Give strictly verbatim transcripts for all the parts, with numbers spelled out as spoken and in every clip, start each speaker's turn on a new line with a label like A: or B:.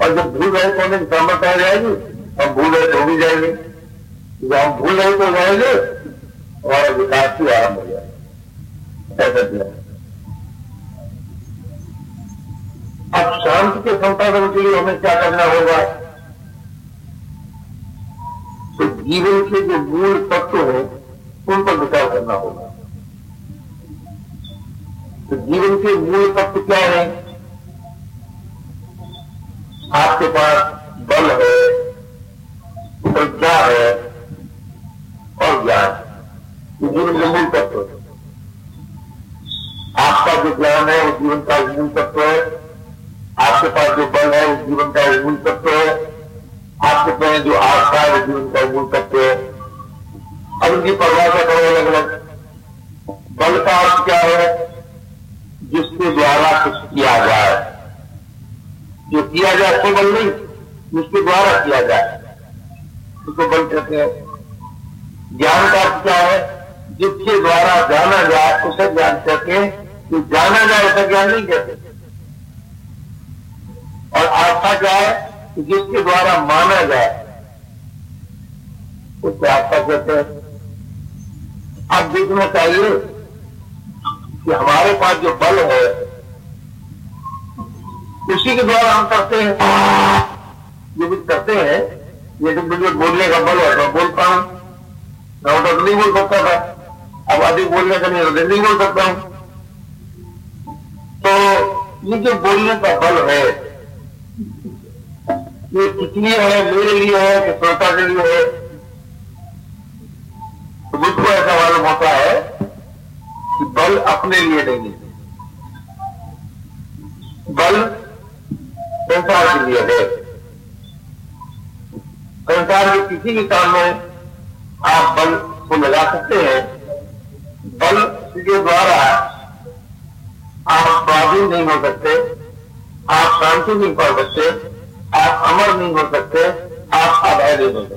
A: और जब भूल रहे होने की सामर्थ आ जाएगी, हम भूल रहे हो भी जाएंगे, जब हम भूल रहे तो जाएंगे, हमारा विकास भी आरंभ हो जाएगा। ऐसा किया। अब शांति के संपादन के लिए हमें क्या करना होगा? तो जीवन के जो मूल तत्व हैं उन पर विचार करना होगा। तो जीवन के मूल तत्व क्या है? आपके पास बल है, प्रज्ञा है और ज्ञान, ये जीवन के मूल तत्व है। आपका जो ज्ञान है वो जीवन का मूल तत्व है, आपके पास जो बल है वो जीवन का मूल तत्व है, आपके पास जो आस्था है वो जीवन का मूल तत्व है। अब इनकी परिभाषा करो अलग अलग। बल का अर्थ क्या है? जिसके द्वारा कुछ किया जाए, जो किया जाए तो बल नहीं, जिसके द्वारा किया जाए उसको बल कहते हैं। ज्ञान का अर्थ क्या है? जिसके द्वारा जाना जाए उसे ज्ञान कहते हैं, जो जाना जाए उसे ज्ञान नहीं कहते। और आस्था क्या है? जिसके द्वारा माना जाए उसे आस्था कहते हैं। अब देखना चाहिए कि हमारे पास जो बल है उसी के द्वारा हम करते हैं, जो भी करते हैं। ये तो मुझे बोलने का बल है तो बोलता हूं, मैं तो नहीं बोल सकता था, अब अधिक बोलने का नहीं तो नहीं बोल सकता हूं। तो ये जो बोलने का बल है ये किसलिए है? मेरे लिए है कि श्रोता के लिए है? तो मुझको ऐसा मालूम होता है कि बल अपने लिए नहीं है, बल संसार के लिए है। संसार के किसी भी काम में आप बल को लगा सकते हैं। बल के द्वारा आप स्वाधीन नहीं हो सकते, आप शांति नहीं पा सकते, आप अमर नहीं हो सकते, आप अभय नहीं हो सकते।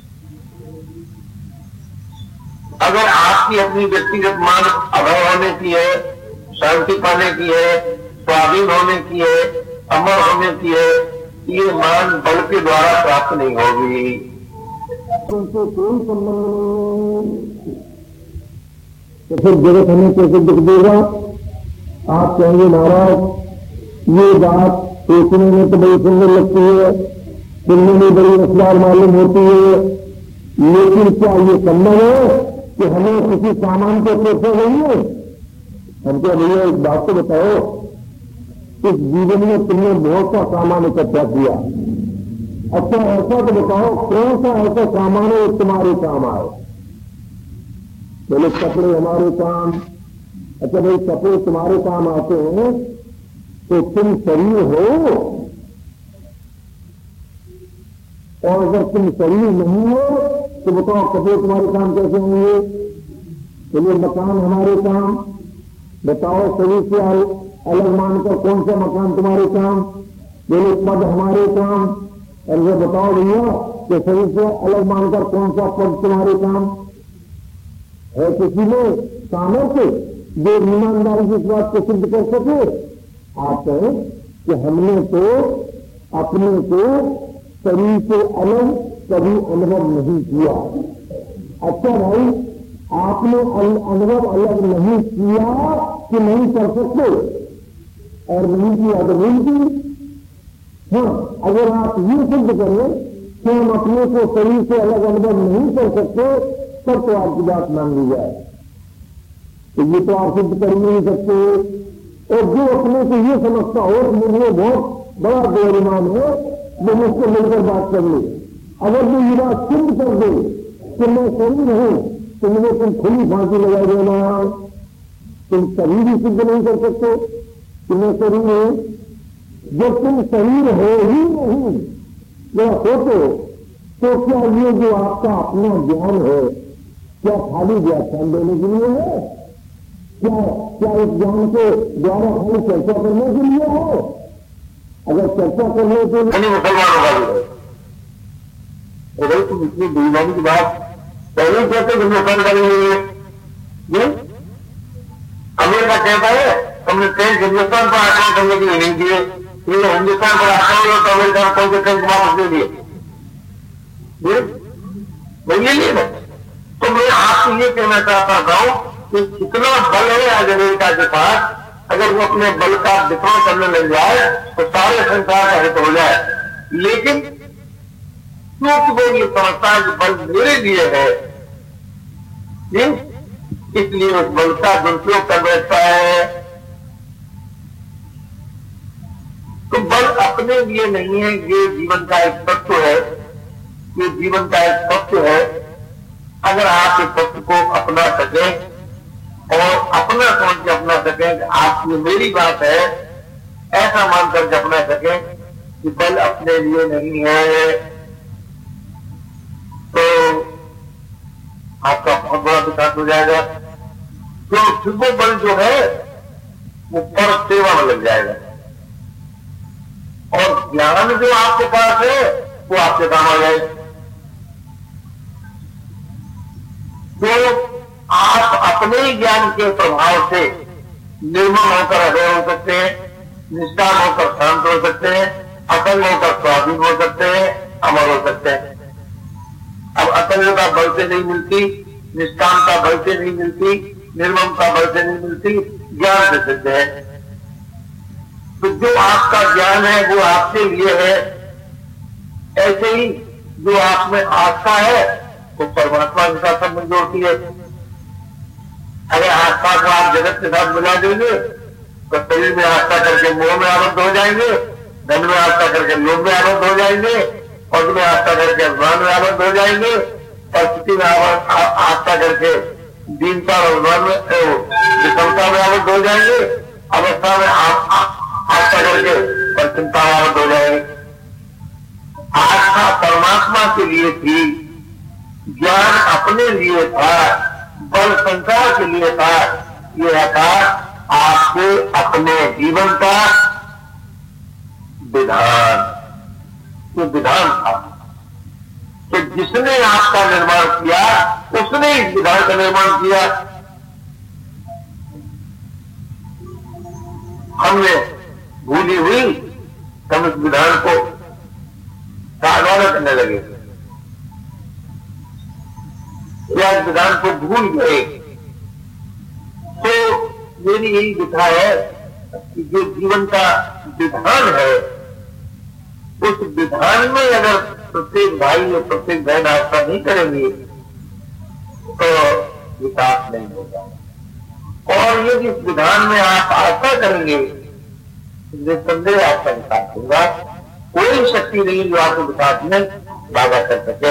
A: अगर आपकी अपनी व्यक्तिगत मान अभय होने की है, शांति पाने की है, स्वाधीन होने की है, अमर होने की है, ये मान बल के द्वारा प्राप्त नहीं होगी।
B: उनसे कोई संबंध नहीं, तो फिर जगत हमें कैसे दुख देगा? आप कहेंगे महाराज ये बात सोचने में तो बड़ी सुंदर लगती है, सुनने में बड़ी रसदार मालूम होती है, लेकिन क्या ये संभव है कि हमें किसी सामान को कैसे नहीं है? हमको भैया एक बात तो बताओ, इस जीवन में तुमने बहुत सा सामान इकट्ठा किया, अच्छा ऐसा तो बताओ कौन सा ऐसा सामान है तुम्हारे काम आए? बोले कपड़े हमारे काम। अच्छा भाई कपड़े तुम्हारे काम आते हैं तो तुम शरीर हो, और अगर तुम शरीर नहीं हो तो बताओ कपड़े तुम्हारे काम कैसे होंगे? चलिए मकान हमारे काम, बताओ शरीर से अलग मानकर कौन सा मकान तुम्हारे काम? बोले पद हमारे काम। और ये बताओ भैया कि शरीर से अलग मानकर कौन सा पद तुम्हारे काम है? किसी में सामर्थ्य जो ईमानदारी की बात को सिद्ध कर सके? आप कहें कि हमने तो अपने को शरीर से अलग कभी अनुभव नहीं किया। अच्छा भाई आपने अनुभव अलग नहीं किया कि नहीं कर सकते, और नहीं किया तो नहीं की। हाँ, अगर आप ये सिद्ध करें कि हम अपने को शरीर से अलग अनुभव नहीं कर सकते तब तो आपकी बात मान ली जाए। तो ये तो आप सिद्ध कर नहीं सकते। और जो अपने को ये समझता हो कि मुझे बहुत बड़ा बेईमान है, वो मुझसे मिलकर बात कर ले। अगर वो ये बात सिद्ध कर दे कि मैं शरीर हूं तो मुझे तुम खुली फांसी लगा देना, तुम कभी भी सिद्ध नहीं कर सकते कि मैं शरीर हूं। जब तुम शरीर हो ही नहीं या होते तो क्या ये जो आपका अपना ज्ञान है क्या खाली व्याख्यान देने के लिए है? क्या क्या इस ज्ञान के द्वारा खाली चर्चा करने के लिए हो? अगर चर्चा करने के लिए
A: मुसलमानों का भी है, अगर तुम इतनी बेईमानी की बात पहले कहते हिंदुस्तान का नहीं है। ये अमेरिका कहता है हमने तेज हिंदुस्तान पर आक्रमण करने के लिए नहीं दिए, ये हिंदुस्तान पर आता है तो अमेरिका में कौन से कहीं वापस दे दिए वही लिए ना। तो मैं आपको ये कहना चाहता हूं कि कितना बल है आज अमेरिका के पास, अगर वो अपने बल का वितरण करने लग जाए तो सारे संसार का हित हो जाए। लेकिन क्योंकि वो ये समझता है कि बल मेरे लिए है, इसलिए उस बल का दुरुपयोग कर बैठता है। तो बल अपने लिए नहीं है, ये जीवन का एक तत्व है, ये जीवन का एक तत्व है। अगर आप इस तत्व को अपना सकें और अपना समझ के अपना सकें, आपकी मेरी बात है, ऐसा मानकर के अपना सकें कि बल अपने लिए नहीं है, तो आपका बहुत बड़ा विकास हो जाएगा। तो फिर वो बल जो है वो पर सेवा में लग जाएगा, और ज्ञान जो आपके पास है वो आपके काम आ जाएगा। तो आप अपने ज्ञान के प्रभाव से निर्मल होकर अभय हो सकते हैं, निष्ठान होकर शांत हो सकते हैं, असंग होकर स्वाधीन हो सकते हैं, अमर हो सकते हैं। अब असंगता बल से नहीं मिलती, निष्ठानता बल से नहीं मिलती, निर्ममता बल से नहीं मिलती, ज्ञान से सिद्ध है। तो जो आपका ज्ञान है वो आपके लिए है, ऐसे ही जो आप में आस्था है वो परमात्मा के साथ संबंध जोड़ती है। अगर आस्था को आप जगत के साथ मिला देंगे तो शरीर में आस्था करके मोह में आबद्ध हो जाएंगे, धन में आस्था करके लोभ में आबद्ध हो जाएंगे, पद में आस्था करके अभिमान में आबद्ध हो जाएंगे, परिस्थिति में आस्था करके दीनता और अभिमान में विषमता में आबद्ध हो जाएंगे, अवस्था में आस्था करके पर चिंता में आबद्ध हो जाएंगे। आस्था परमात्मा के लिए थी, ज्ञान अपने लिए था, बल संसार के लिए था। यह था आपके अपने जीवन का विधान, ये विधान था। तो जिसने आपका निर्माण किया उसने इस विधान का निर्माण किया। हमने भूली हुई हम इस विधान को साधना करने लगे, या इस विधान को भूल गए। तो मेरी यही दिखा है कि जो जीवन का विधान है उस विधान में अगर प्रत्येक भाई और प्रत्येक बहन आस्था नहीं करेंगे तो विकास नहीं होगा। और यदि इस विधान में आप आस्था करेंगे निसंदेह आपका विकास होगा। कोई शक्ति नहीं जो आपको विकास में बाधा कर सके।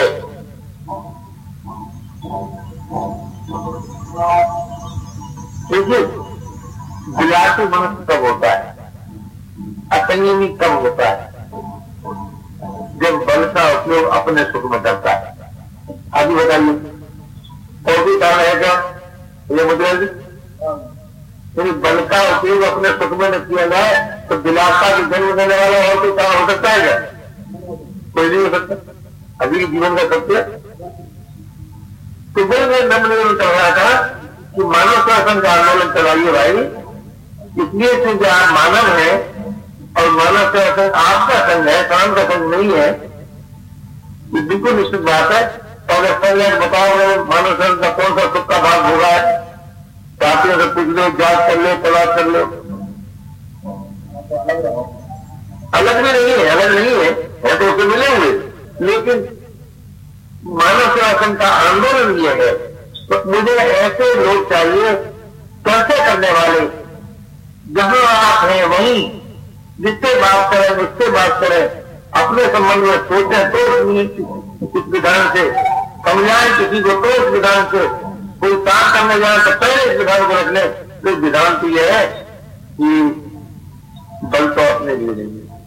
A: देखिए, विलासी मनुष्य कब होता है, असंयमी कब होता है? जब बल का उपयोग अपने सुख में करता है। आगे बताइए, और भी कारण है क्या? ये मुद्रा जी, यदि बल का उपयोग अपने सुख में न किया जाए तो विलासता की जन्म देने वाला और कोई कारण हो सकता है क्या? कोई नहीं हो सकता। अभी जीवन का सत्य तो मैं नम्र कर रहा था कि मानव शासन का आंदोलन चलाइए भाई, इसलिए से जो आप मानव है और मानव शासन आपका संघ है, काम का संघ नहीं है, ये बिल्कुल निश्चित बात है। और अगर बताओ मानव शासन का कौन सा सुख का भाग होगा, साथियों से पूछ लो, जांच कर लो, तलाश कर लो। अलग भी नहीं है, अलग नहीं है, है तो उसे मिले हुए, लेकिन मानव शासन का आंदोलन यह है। तो मुझे ऐसे लोग चाहिए, चर्चा करने वाले, जहां आप हैं वहीं जिससे बात करें मुझसे बात करें, अपने संबंध में सोचें तो इस विधान से समझाएं किसी को, तो इस विधान से कोई काम करने जाए तो पहले इस विधान को रख ले। तो विधान तो यह है कि बल तो अपने लिए नहीं है,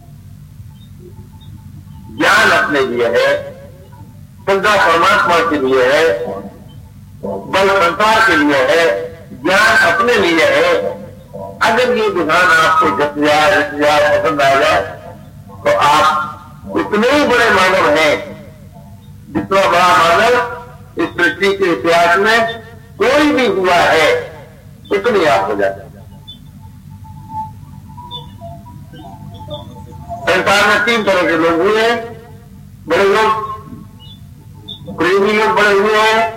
A: ज्ञान अपने लिए है, श्रद्धा परमात्मा के लिए है, बल संसार के लिए है, ज्ञान अपने लिए है। अगर ये विधान आपको जप जाए रच जाए पसंद आ जाए तो आप उतने ही बड़े मानव हैं जितना बड़ा मानव इस सृष्टि के इतिहास में कोई भी हुआ है, उतने आप हो जाते हैं। संसार में तीन तरह के लोग हुए हैं, बड़े लोग, प्रेमी लोग बड़े हुए हैं,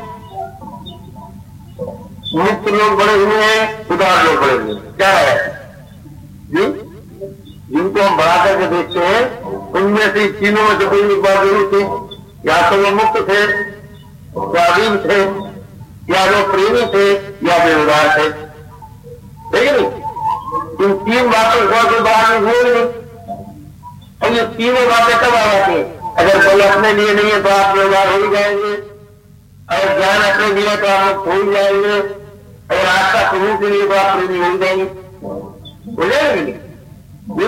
A: मुक्त लोग बड़े हुए हैं, उदार लोग बड़े हुए हैं। क्या है जी? जिनको हम बढ़ा करके देखते हैं उनमें से तीनों में से कोई एक बात जरूर थी, या तो वो मुक्त थे, स्वाधीन थे, या वो प्रेमी थे, या वे उदार थे। ठीक है नहीं? इन तीन बातों को कोई बाहर नहीं हुए नहीं। और ये तीनों बातें कब आ जाती है? अगर कोई अपने लिए नहीं है तो आप उदार हो ही जाएंगे, अगर ज्ञान अपने लिए तो आप लोग हो ही जाएंगे, अगर आस्था प्रभु के लिए तो आप प्रेमी हो ही जाएंगे। हो जाएंगे क्या?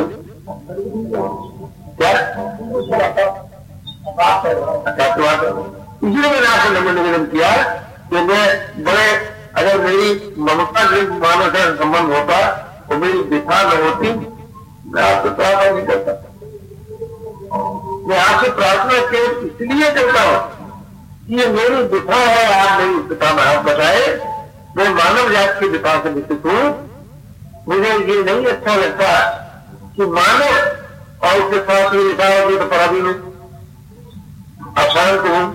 A: इसलिए मैंने आपको नंबर निवेदन किया कि मैं बड़े, अगर मेरी ममता के मानव से संबंध होता तो मेरी दिशा न होती, मैं आपसे प्रार्थना नहीं करता। मैं आपसे प्रार्थना केवल इसलिए करता हूं कि ये मेरी दिशा है, आप मेरी दिशा में आप बताए, मैं मानव जात की दिशा से विकसित हूं। मुझे ये नहीं अच्छा लगता कि मानव और उसके साथ ये लिखा होगी तो पराधीन हूं, अशांत हूं,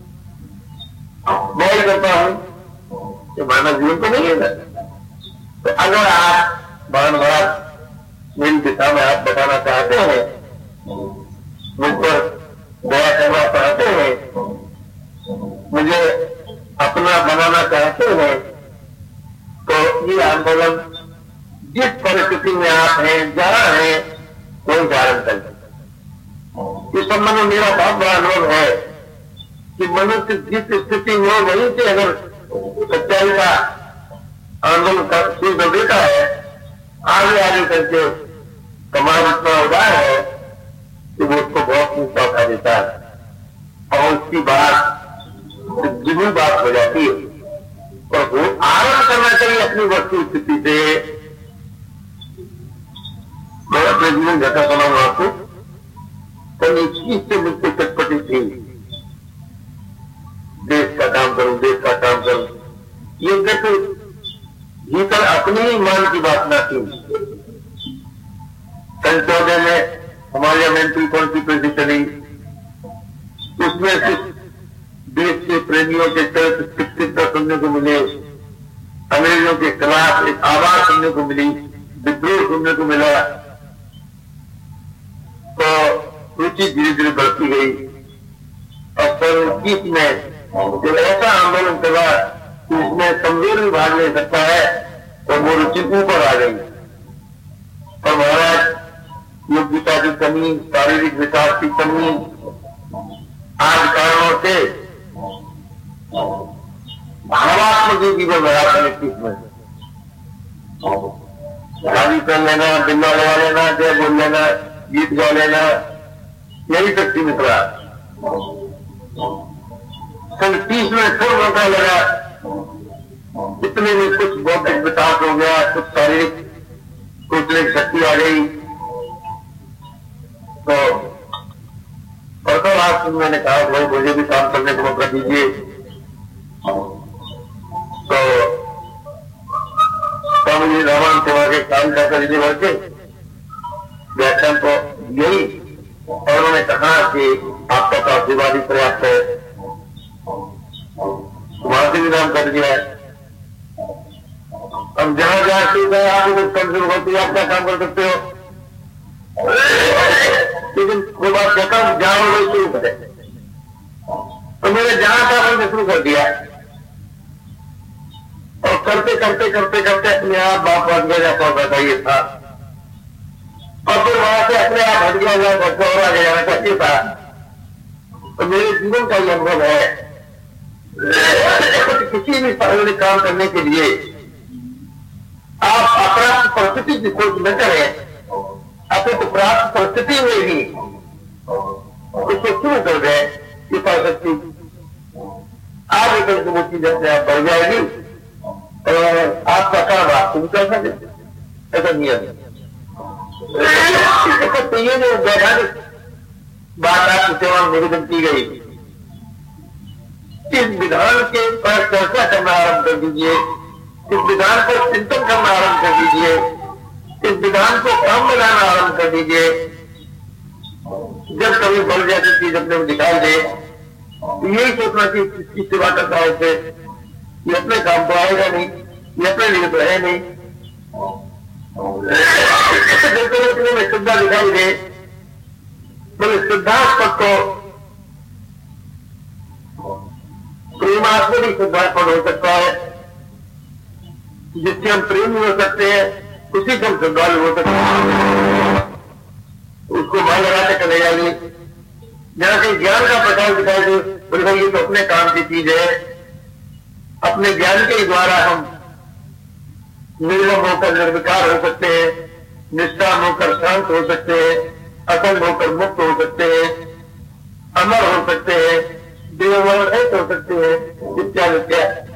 A: मैं करता हूं, ये मानव जीवन तो नहीं है। तो अगर आप बार बार मेरी दिशा में आप बताना चाहते हैं, मुझ पर दया करना चाहते हैं, मुझे अपना बनाना चाहते हैं, तो ये आंदोलन जिस परिस्थिति में आप हैं, जहां हैं, कोई कारण कर। इस संबंध में मेरा बहुत बड़ा अनुभव है कि मनुष्य जिस स्थिति में वहीं से अगर सच्चाई का आंदोलन कर शुरू कर देता है, आगे आगे करके समाज इतना उदार है कि वो उसको बहुत ऊंचा उठा देता है और उसकी बात जिन्हीं बात हो जाती है। और वो आराम करना चाहिए अपनी वस्तु स्थिति से। मैं अपने जीवन घटा सुनाऊंगा आपको, तो इस चीज से मुझको चटपटी थी, देश का काम करूं, देश का काम करूं, ये देखो भीतर अपनी ही मान की बात ना थी। सन चौदह में हमारे मेंटल कॉन्स्टिट्यूंसी चली, उसमें कुछ देश के प्रेमियों के चिकित्सा सुनने को मिले, अंग्रेजों के खिलाफ एक आवाज सुनने को मिली, विद्रोह सुनने को मिला, तो रुचि धीरे धीरे बढ़ती गई। और सन इक्कीस में जब ऐसा आंदोलन चला कि उसमें कमजोर भी भाग ले सकता है, तो वो रुचि ऊपर आ गई। और महाराज योग्यता की कमी, शारीरिक विकास की कमी आदि कारणों से भावात्मक जीवन बढ़ा था इक्कीस में। शादी कर लेना, बिल्ला लगा लेना, जय बोल लेना, गीत गा लेना, यही शक्ति मित्रा। सन तीस में फिर मौका लगा, इतने में कुछ बौद्धिक विकास हो गया, कुछ शारीरिक सोचने की शक्ति आ गई। तो और तो आज मैंने कहा भाई मुझे भी काम करने को मौका दीजिए। तो स्वामी जी रामायण सेवा के काम करता दीजिए भर के व्याख्यान को यही, और उन्होंने कहा कि आपका तो आशीर्वाद ही पर्याप्त है, वहां से भी नाम कर दिया है। अब जहां जहां से गए आपको कमजोर होती है, आप क्या काम कर सकते हो, लेकिन वो बात कहता हूं जहां वो शुरू करे। तो मैंने जहां था मैंने शुरू कर दिया, और करते करते करते करते अपने आप बाप बन गया जाता होता ये था, और फिर वहां से अपने आप हट गया जाता और आगे जाना चाहिए था। तो मेरे जीवन का ये अनुभव है किसी भी सार्वजनिक काम करने के लिए आप अप्राप्त परिस्थिति की खोज न करें, अपने तो प्राप्त परिस्थिति में ही उसको शुरू कर दें, ये परिस्थिति आगे करके वो चीजें से आप बढ़ जाएगी और आपका काम आप तुम कर सके। ऐसा नियम है। तो ये जो वैधानिक बात आपकी सेवा में निवेदन की गई, इस विधान के पर चर्चा करना आरंभ कर दीजिए, इस विधान पर चिंतन करना आरंभ कर दीजिए, इस विधान को काम बनाना आरंभ कर दीजिए। जब कभी बल जैसी चीज अपने को दिखाई दे तो यही सोचना कि किसकी सेवा करता है उसे, ये अपने काम तो आएगा नहीं, ये अपने लिए तो है नहीं। जब में श्रद्धा दिखाई दे बोले सिद्धास्पद को प्रेमास्पद ही सिद्धास्पद हो सकता है, जिससे हम प्रेम हो सकते हैं उसी से हम श्रद्धालु हो सकते हैं। उसको मन लगाते चले जाइए, जहां से ज्ञान का प्रकाश दिखाई दे बोले भाई ये तो अपने काम की चीज है, अपने ज्ञान के द्वारा हम निर्मम होकर निर्विकार हो सकते हैं, निष्काम होकर शांत हो सकते हैं, असंग होकर मुक्त हो सकते हैं, अमर हो सकते हैं, देववर्ण हो सकते हैं, इत्यादि इत्यादि।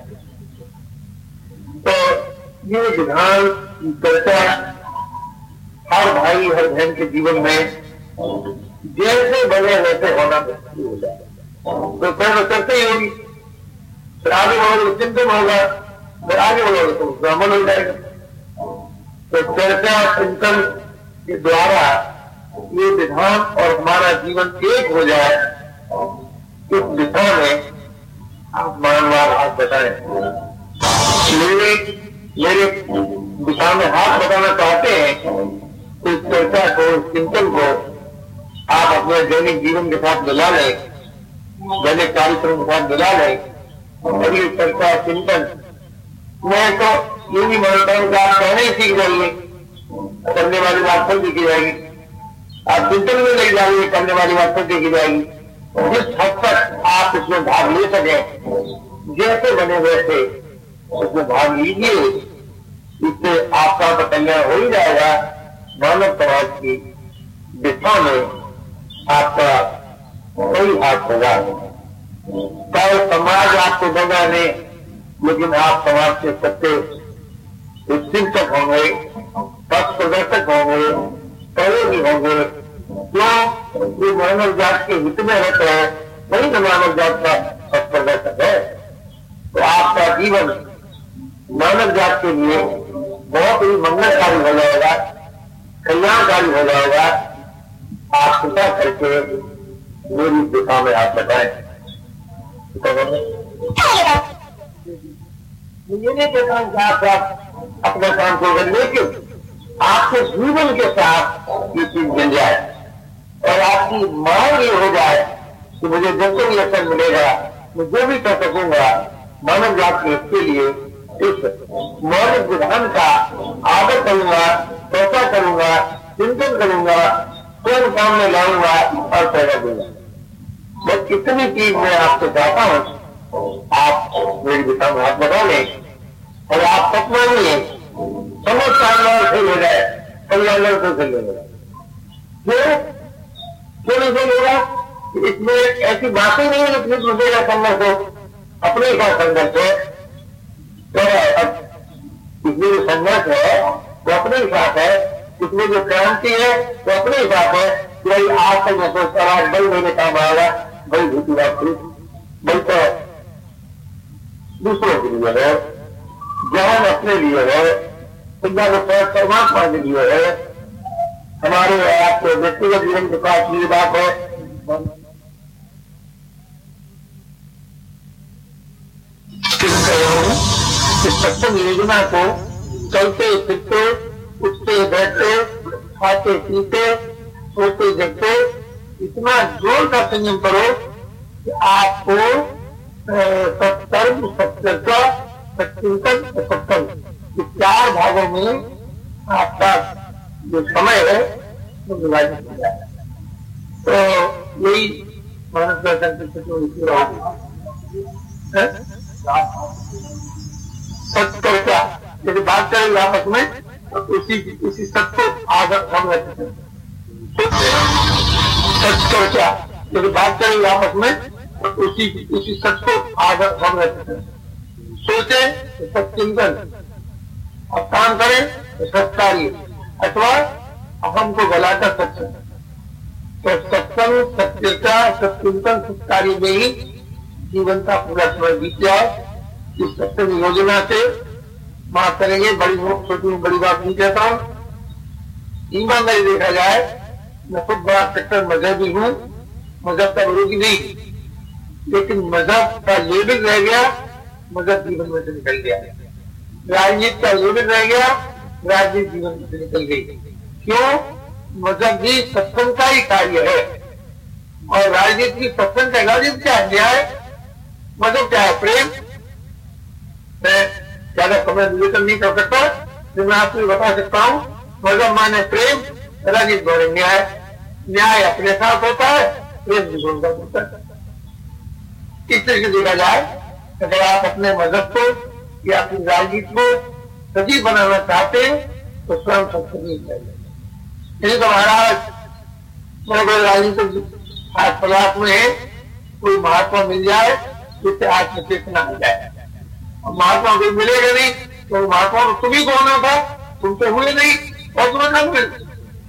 A: तो ये विधान चर्चा हर भाई हर बहन के जीवन में जैसे बने वैसे होना मुश्किल हो जाए। तो पहले चर्चा ही होगी, फिर आगे बढ़ोगे चिंतन होगा, फिर आगे बढ़ोगे तो ब्राह्मण हो जाएगा। तो चर्चा चिंतन के द्वारा ये विधान और हमारा जीवन एक हो जाए, इस दिशा में आप मानवार हाथ बताएं। मेरे मेरे दिशा में हाथ बताना चाहते हैं तो इस चर्चा को, इस चिंतन को आप अपने दैनिक जीवन के साथ मिला लें, दैनिक कार्यक्रम के साथ मिला लें और ये चर्चा चिंतन मैं तो ये भी मानता हूं कि आप कहने ही सीख जाइए, करने वाली बात फिर दिखी जाएगी। आप चिंतन में नहीं जाइए, करने वाली बात फिर देखी जाएगी। जिस हद तक आप उसमें भाग ले सके, जैसे बने वैसे उसमें भाग लीजिए, इससे आपका तो कल्याण हो ही जाएगा। मानव समाज की दिशा में आपका कोई हाथ होगा, चाहे समाज आपको दगा दे, लेकिन आप समाज के सत्य चिंतक होंगे, पथ प्रदर्शक होंगे, सहयोगी होंगे। क्यों? ये मानव जात के हित में रहता है, वही तो मानव जात का पथ प्रदर्शक है। तो आपका जीवन मानव जात के लिए बहुत ही मंगलकारी हो जाएगा, कल्याणकारी हो जाएगा। आप कृपा करके मेरी दिशा में आप बताएं। ये नहीं कहता हूं कि आप अपना काम करें, लेकिन आपके जीवन के साथ ये चीज मिल जाए और आपकी मांग ये हो जाए कि मुझे जैसे भी अवसर मिलेगा मैं जो भी कर सकूंगा मानव जात के इसके लिए इस मौलिक विधान का आदर करूंगा, चर्चा करूंगा, चिंतन करूंगा, स्वयं काम में लाऊंगा और पैदा दूंगा। बस इतनी चीज मैं आपसे चाहता हूं, आप मेरी दिशा में हाथ बढ़ा लें और आप सपना नहीं है समझ शानदार फेल हो जाए, कल्याण से फेल हो जाए। क्यों क्यों नहीं फेल होगा? इसमें ऐसी बातें नहीं है कि मुझेगा संघर्ष हो, अपने का संघर्ष है। तो इसमें जो संघर्ष है वो अपने ही साथ है, इसमें जो क्रांति है वो अपने ही साथ है। भाई आज तक मैं सोचता रहा भाई मेरे काम आएगा, भाई भूती बात थी, भाई तो दूसरों के लिए है, ज्ञान अपने लिए है, विद्या को परमात्मा के लिए है। हमारे आपके व्यक्तिगत जीवन के पास ये बात है। इस सत्संग योजना को चलते फिरते, उठते बैठते, खाते पीते, सोते जगते इतना जोर का संयम करो कि आपको सत्कर्म, सत्चर्चा, सत्चिंतन, सत्संग इस चार भागों में आपका जो समय है वो विभाजित हो जाए। तो यही मानव दर्शन की सत्चर्चा यदि बात करेंगे आपस में तो उसी उसी सत्य आदर हम रहते हैं। सत्चर्चा यदि बात करेंगे आपस में तो उसी उसी सत्य आदर हम रहते हैं। सोचे तो सत्चिंतन और काम करें तो सत्कार्य अथवा अहम को गलाकर सत्संग। तो सत्संग, सत्यता, सत्चिंतन, सत्कार्य में ही जीवन का पूरा समय बीत जाए। इस सत्संग योजना से बात करेंगे, बड़ी छोटी बड़ी बात नहीं कहता हूं। ईमानदारी देखा जाए मैं खुद बड़ा कट्टर मजहबी हूँ, मजहब का विरोधी नहीं, लेकिन मजहब का लेबल रह गया, मजहब जीवन में से निकल गया। राजनीति का लेबल रह गया, राजनीति जीवन में से निकल गई। क्यों? मजहब भी सत्संग का ही कार्य है और राजनीति की सत्संग का राजनीति क्या है? न्याय। मजहब क्या है? प्रेम। मैं ज्यादा समय निवेदन नहीं कर सकता, तो मैं आपको बता सकता हूँ, मजहब माने प्रेम, राजनीति माने न्याय। न्याय अपने साथ होता है, प्रेम दूसरों का होता है। इस तरह से देखा जाए, अगर आप अपने मजहब को या अपनी राजनीति को सजीव बनाना चाहते हैं तो स्वयं सत्संग चाहिए। नहीं तो महाराज मैं राजनीतिक आज प्रयास में है, कोई महात्मा मिल जाए जिससे आत्मचेतना आ जाए, और महात्मा कोई मिलेगा नहीं तो महात्मा तुम ही को होना था, तुम तो हुए नहीं और तुम्हें न मिले।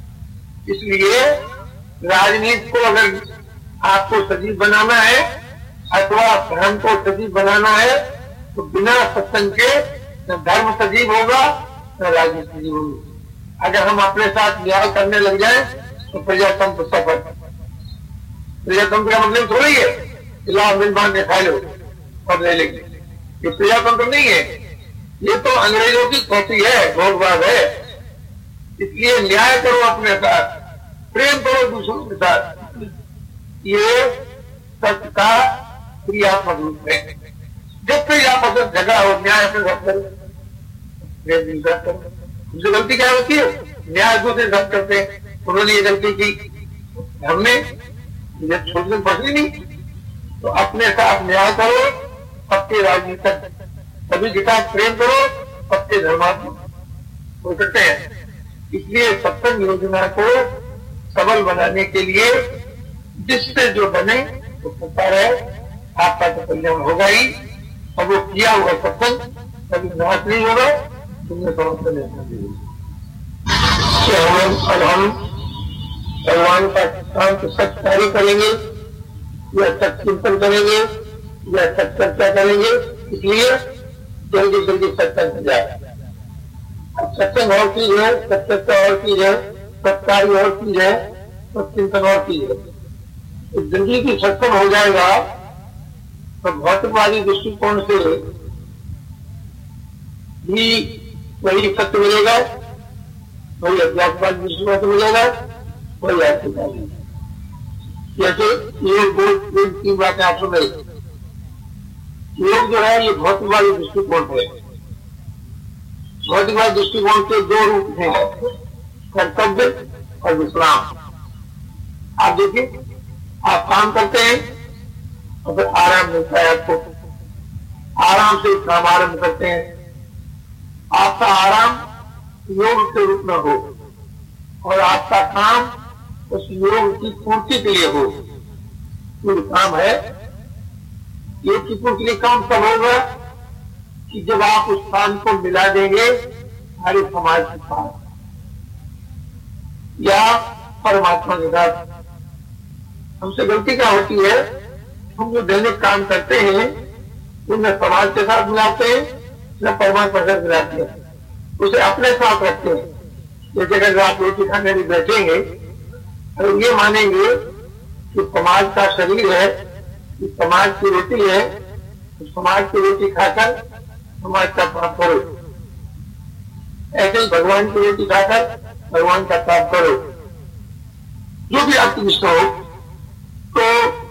A: इसलिए राजनीति को अगर आपको सजीव बनाना है अथवा धर्म को सजीव बनाना है तो बिना सत्संग के न धर्म सजीव होगा न राजनीति सजीव होगी। अगर हम अपने साथ न्याय करने लग जाए तो प्रजातंत्र सफल। प्रजातंत्र का मतलब थोड़ी है इलाहा मिल बांध के खा लो और ले लेंगे, ये प्रजातंत्र नहीं है, ये तो अंग्रेजों की कॉपी है, भोगवाद है। इसलिए न्याय करो अपने साथ, प्रेम करो दूसरों के साथ, ये सत्य का क्रियात्मक रूप है। जब भी आपस में झगड़ा हो न्याय अपने साथ करो, प्रेम भी साथ करो। उनसे गलती क्या होती है? न्याय दूसरे साथ करते हैं, उन्होंने ये गलती की, हमने ये छोड़ने पड़ी नहीं, तो अपने साथ न्याय करो, सबके राजनीतिक सभी के साथ प्रेम करो, सबके धर्मात्मक हो सकते हैं। इसलिए सत्संग योजना को सबल बनाने के लिए जिससे जो बने वो करता रहे, आपका तो कल्याण होगा ही। और वो किया हुआ सत्संग कभी नाश नहीं होगा, तुमने समझते नहीं। अब हम भगवान का शांत सच कार्य करेंगे या सच चिंतन करेंगे या सच चर्चा करेंगे, इसलिए जल्दी जल्दी सत्संग हो जाए। अब सत्संग और चीज है, सत्संग और चीज है, सत्कार्य और चीज है, सच चिंतन और चीज है। तो जिंदगी की सत्संग हो जाएगा तो भौतिकवादी दृष्टिकोण से भी वही सत्य मिलेगा, वही अध्यात्मवादी दृष्टिकोण से मिलेगा, वही आत्मवादी। जैसे योग योग की बातें आप सुन रहे, योग जो है ये भौतिकवादी दृष्टिकोण है। भौतिकवादी दृष्टिकोण के दो रूप हैं, कर्तव्य और विश्राम। आप देखिए, आप काम करते हैं और फिर आराम मिलता है आपको, आराम से काम आरंभ करते हैं। आपका आराम योग के रूप में हो और आपका काम उस योग की पूर्ति के लिए हो। कोई काम है, योग की पूर्ति के लिए काम कब होगा कि जब आप उस काम को मिला देंगे हमारे समाज के साथ या परमात्मा के साथ। हमसे गलती क्या होती है, हम जो दैनिक काम करते हैं उनमें समाज के साथ मिलाते हैं न परमात्मा के साथ मिलाते हैं, उसे अपने साथ रखते हैं। जैसे अगर आप रोटी खाने में बैठेंगे और ये मानेंगे कि समाज का शरीर है, कि समाज की रोटी है, तो समाज की रोटी खाकर समाज का पाप करो। ऐसे ही भगवान की रोटी खाकर भगवान का पाप करो। जो भी आपकी निष्ठा हो, तो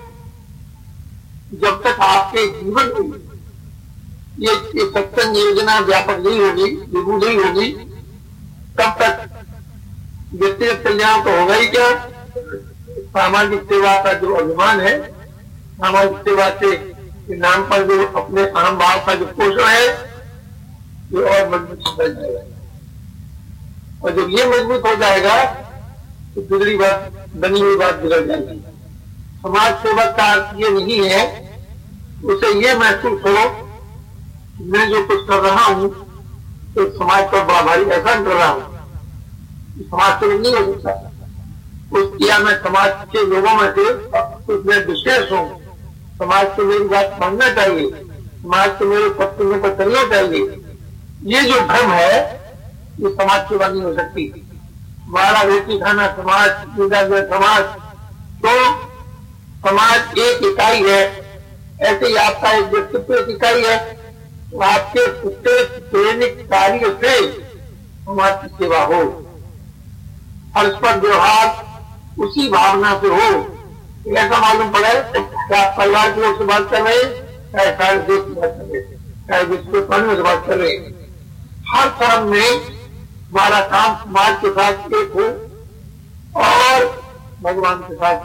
A: जब तक आपके जीवन में ये, ये सत्संग योजना व्यापक नहीं होगी, विभू नहीं होगी, तब तक व्यक्तिगत कल्याण तो होगा ही क्या, सामाजिक सेवा का जो अभिमान है, सामाजिक सेवा के नाम पर जो अपने अहम भाव का जो पोषण है, ये और मजबूत हो जाएगा। और जब ये मजबूत हो जाएगा तो बिगड़ी बात, बनी हुई बात बिगड़ जाएगी। समाज सेवा का अर्थ ये नहीं है उसे ये महसूस हो मैं जो कुछ कर रहा हूं तो समाज पर बड़ा भारी एहसान कर रहा हूं, समाज से नहीं हो सकता। उस या मैं समाज के लोगों में से उसमें विशेष हूं, समाज को मेरी बात मानना चाहिए, समाज को मेरे सत्संग पर चलना चाहिए। ये जो भ्रम है ये समाज सेवा नहीं हो सकती। हमारा रोटी खाना समाज, पूजा जो समाज, तो समाज एक इकाई है, ऐसे ही आपका एक व्यक्तित्व एक इकाई है। तो आपके प्रत्येक दैनिक कार्य से समाज की सेवा हो, परस्पर व्यवहार उसी भावना से हो। ऐसा मालूम पड़े कि आप परिवार के लोग से बात कर रहे हैं, चाहे सारे देश की बात कर रहे, चाहे विश्व के पानी से बात कर रहे, हर तरह में हमारा काम समाज के साथ एक हो और भगवान के साथ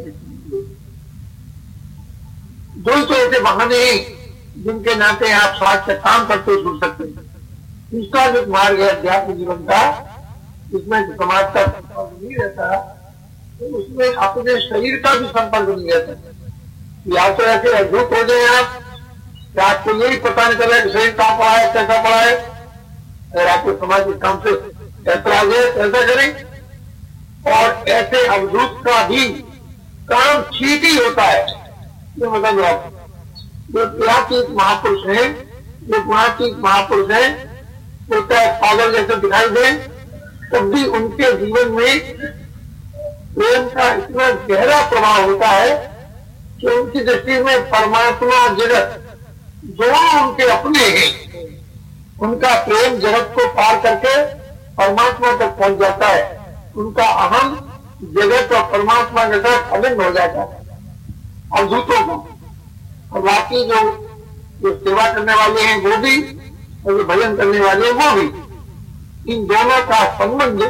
A: दो तो ऐसे बहाने हैं जिनके नाते आप समाज का काम करते जुड़ सकते हैं। इसका जो मार्ग है अध्यात्म जीवन का, जिसमें समाज का संपर्क नहीं रहता, तो उसमें अपने शरीर का भी संपर्क नहीं रहता। या तो ऐसे अद्भुत हो जाए आप कि आपको यही पता नहीं चला कि शरीर कहाँ पड़ा है, कैसा पड़ा है। अगर आपको समाज के काम से ऐतराज है तो ऐसा करें। और ऐसे अवधूत का भी काम ठीक ही होता है। ये मतलब आप जो गुणातीत महापुरुष है, जो गुणातीत महापुरुष है, वो चाहे पागल जैसे दिखाई दे, तब भी उनके जीवन में प्रेम का इतना गहरा प्रभाव होता है कि उनकी दृष्टि में परमात्मा और जगत दोनों उनके अपने हैं। उनका प्रेम जगत को पार करके परमात्मा तक पहुंच जाता है। उनका अहम जगत और परमात्मा के साथ अभिन्न हो जाता है अवधूतों को। और बाकी जो जो सेवा करने वाले हैं वो भी, और जो भजन करने वाले हैं वो भी, इन दोनों का संबंध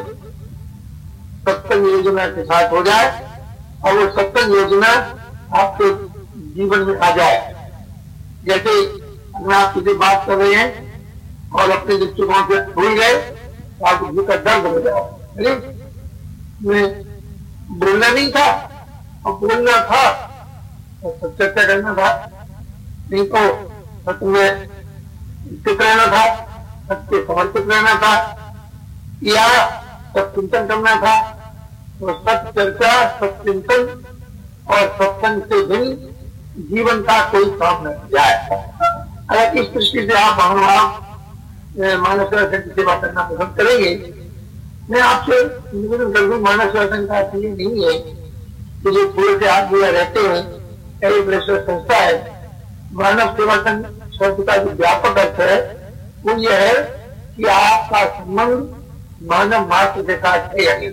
A: सत्संग योजना के साथ हो जाए और वो सत्संग योजना आपके जीवन में आ जाए। जैसे अगर आप किसी बात कर रहे हैं और अपने दृष्टिकोण से भूल गए तो आपको भीतर दर्द हो जाए। अरे मैं बोलना नहीं था और बोलना था और सत्य करना था, नहीं तो सत्य में स्थित रहना था, सत्य समर्पित रहना था, या सत्चिंतन करना था। तो सत्य चर्चा, सत्चिंतन और सत्संग से भिन्न जीवन का कोई काम नहीं जाए। अगर इस दृष्टि से आप भगवान मानव सेवा संघ की सेवा करना पसंद करेंगे, मैं आपसे निवेदन कर दूं, मानव सेवा संघ का ये नहीं है कि जो पूरे से हाथ दिया रहते हैं, कई प्रेशर संस्था है। मानव सेवा संघ शब्द का जो व्यापक अर्थ है वो ये है कि आपका संबंध मानव मात्र के साथ है या नहीं।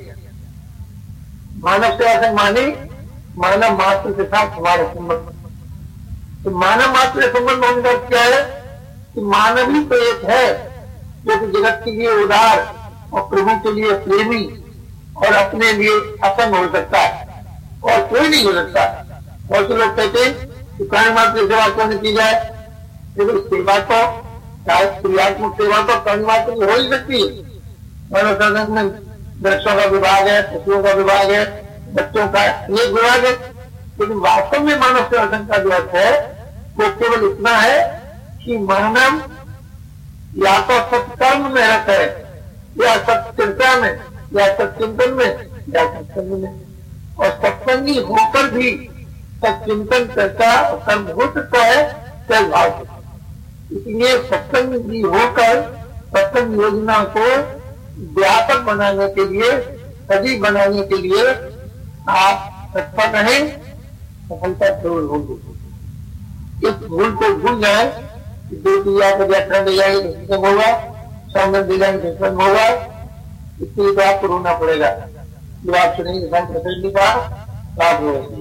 A: मानव सेवा संघ माने मानव मात्र के साथ हमारा संबंध। तो मानव मात्र के संबंध होने का क्या है कि मानव ही तो एक है जो कि जगत के लिए उदार और प्रभु के लिए प्रेमी और अपने लिए असंग हो सकता है, और कोई नहीं हो सकता। बहुत से लोग कहते हैं कि प्राणी मात्र की सेवा क्यों नहीं की जाए। लेकिन सेवा तो क्रियात्मक सेवा तो प्राणी मात्र की हो ही सकती है। मानव साधन में वृक्षों का विभाग है, पशुओं का विभाग है, बच्चों का एक विभाग है। लेकिन वास्तव में मानव सेवा संघ का जो अर्थ है वो केवल इतना है कि मानव या तो सत्कर्म में रहता है, या सत्चर्चा में, या सत्चिंतन में, या सत्संग में। और सत्संगी होकर भी सत्चिंतन चर्चा और कर्म हो सकता है चल भाव से। इसलिए सत्संगी होकर सत्संग योजना को व्यापक बनाने के लिए, सजीव बनाने के लिए आप तत्पर रहें, सफलता जरूर होगी। इस भूल को भूल जाए, दो क्रिया को व्याख्यान दे जाएंगे तो होगा, सामने दे जाएंगे तो होगा, इसलिए तो आपको रोना पड़ेगा। जो आप सुनेंगे नहीं कहा तो आप रोएंगे।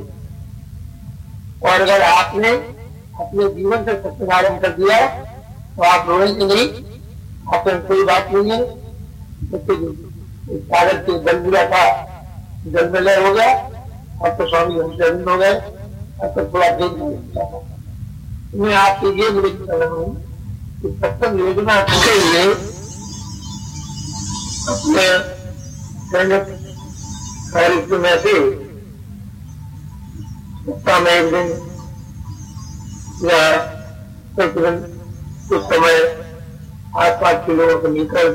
A: और अगर आपने अपने जीवन से सत्संग आरम्भ कर दिया तो आप रोएंगे नहीं, आपको कोई बात नहीं है। कागज के जल बुरा था, जल में लय हो गया, अब तो स्वामी हमसे अभिन्न हो गए, अब तो थोड़ा देख नहीं। मैं आपके ये निवेदन कर रहा हूँ कि सत्संग योजना के लिए अपने कार्यक्रम में से सप्ताह में एक दिन या प्रतिदिन कुछ समय आस पास के लोगों को मिलकर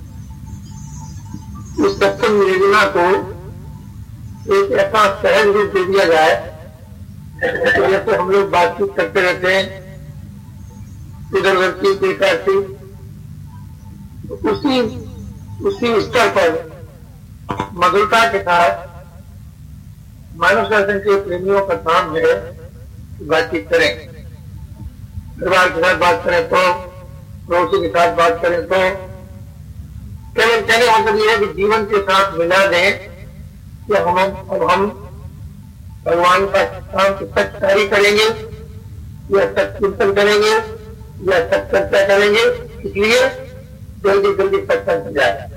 A: इस सत्संग योजना को एक ऐसा सहज रूप दे दिया जाए। तो जैसे हम लोग बातचीत करते रहते हैं इधर उधर की प्रकार से, उसी उसी स्तर पर मधुरता के साथ मानव शासन के प्रेमियों का काम है बातचीत करें, परिवार के साथ बात करें तो, पड़ोसी के साथ बात करें तो, केवल कहने का मतलब यह है कि जीवन के साथ मिला दें कि हम अब हम भगवान का काम सत्कारी करेंगे या सत्कीर्तन करेंगे या सत्चर्चा करेंगे, इसलिए जल्दी जल्दी सत्संग जाए।